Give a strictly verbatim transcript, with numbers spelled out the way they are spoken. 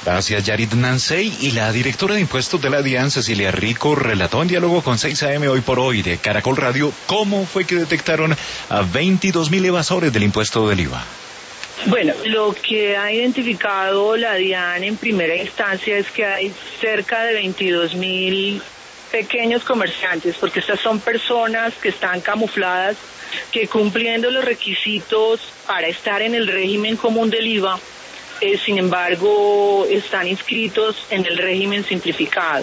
Gracias, Yarit Nansey. Y la directora de impuestos de la DIAN, Cecilia Rico, relató en diálogo con seis A M hoy por hoy de Caracol Radio cómo fue que detectaron a veintidós mil evasores del impuesto del I V A. Bueno, lo que ha identificado la DIAN en primera instancia es que hay cerca de veintidós mil pequeños comerciantes, porque estas son personas que están camufladas, que cumpliendo los requisitos para estar en el régimen común del I V A, eh, sin embargo, están inscritos en el régimen simplificado.